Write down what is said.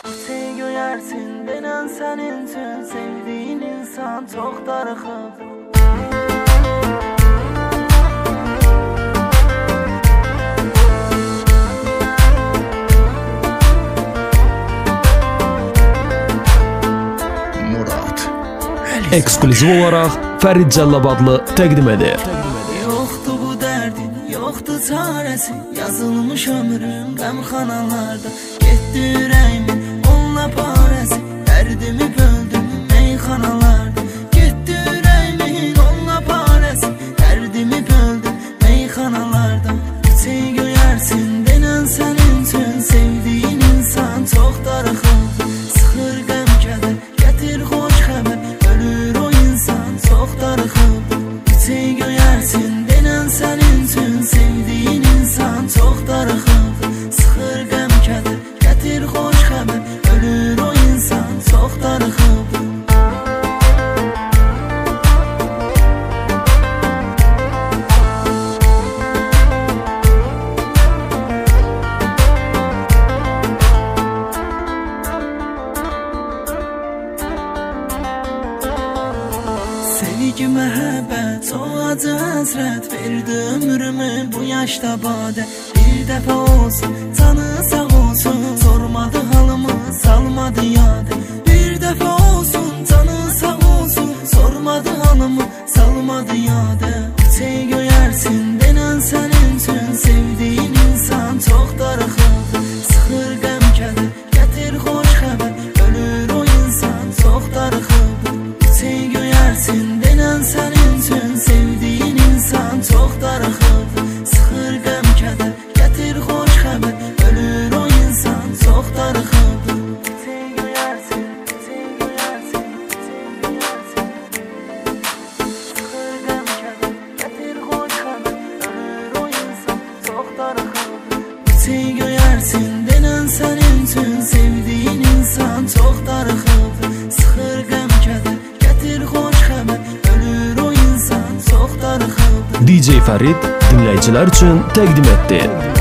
Sen göyersin denen senin için sevdiğin insan çok darıkıp. Eksklüziv olaraq Fərid Cəllabadlı təqdim edir. Yoxdu bu dərdin, yoxdu çarəsi, yazılmış ömrüm qəmxanalarda. Getdi ürəyimin onunla parəsi, dərdimi böldüm meyxanalarda. Getdi ürəyimin onunla parəsi, dərdimi böldüm meyxanalarda. Çiçək göyərsin denən sənin üçün sevdiğin insan çox darıxır. Sıxır qəm kədər, gətir xoş xəbər, ölür o insan çox darıxır. Çiçək göyərsin denən sənin üçün sevdiğin insan çox darıxır. Sıxır qəm kədər, gətir xoş xəbər, ölür o insan çox darıxır. Sevgi məhəbbət, o acı həsrət, verdi ömrümü bu yaşda badə. Bir dəfə olsun, canı sağ olsun, sormadı halımı, salmadı yadə. Bir dəfə olsun, canı sağ olsun, sormadı halımı, salmadı yadə. Çiçək göyərsin denən sənin üçün sevdiğin insan çox darıxır. Sıxır qəm kədər, gətir xoş xəbər, ölür o insan çox darıxır. Çiçək göyərsin denən sənin üçün sevdiğin insan çox darıxır. Sıxır qəm kədər, gətir xoş xəbər, ölür o insan çox darıxır. Çiçək göyərsin, çiçək göyərsin, çiçək göyərsin. Sıxır qəm kədər, gətir xoş xəbər, ölür o insan çox darıxır. Çiçək göyərsin denən sənin üçün sevdiğin insan çox darıxır. Sıxır qəm kədər, gətir xoş xəbər, ölür o insan çox darıxır. DJ Fərid dinləyicilər üçün təqdim etdi.